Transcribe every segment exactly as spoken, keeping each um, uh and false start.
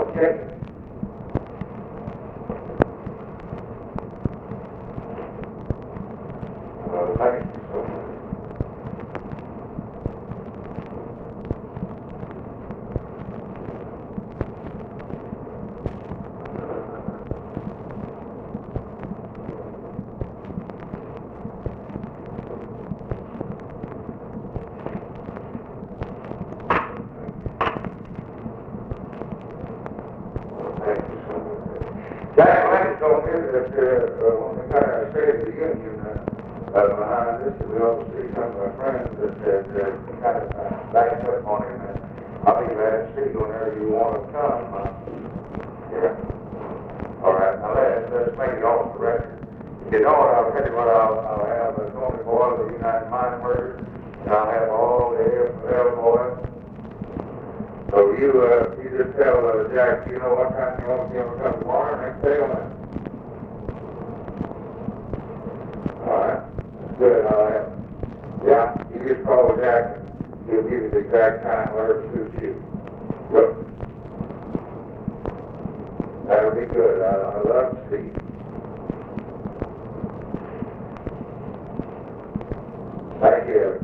Okay. Well, thank you so much. Thank you so much. Jack Lane told me that uh, uh, when we got our State of the Union uh, uh, behind us, we ought to see some of our friends that that, that kind of uh, backed up on him. And I'll be glad to see you whenever you want to come. Uh, yeah. All right. Now let's, let's make it off the record. You know what? I'll tell you what I'll, I'll have. Uh, Tony Boyle of the United Mine Workers, and I'll have all the F L boys. So you, uh, you just tell uh, Jack, you know what time you want him to come tomorrow, next day on it. All right. Good. I'll have. Yeah. You just call Jack. He'll give you the exact time where it suits you. Good. That'll be good. I, I love to see you. Thank you.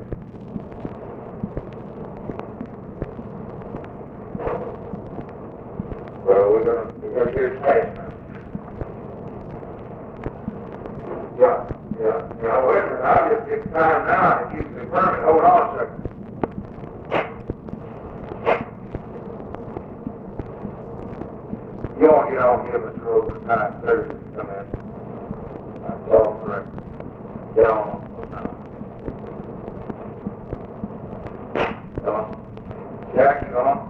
Well, we're gonna we're gonna get it fast now. Yeah, yeah. Now wait a minute. I'll just get the time now and you can confirm it. Hold on a second. You won't get on here Mister Over at nine thirty to come in. That's all correct. Get on. Come on. Jack, you on?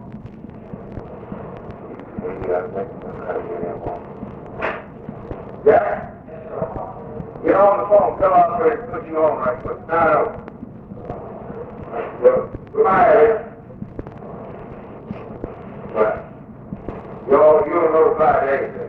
You gotta think about how to get him on. Jack? Get on the phone. Tell operator to put you on right quick. nine oh. Good. Goodbye, Eric. Right. You'll, you'll notify Dave.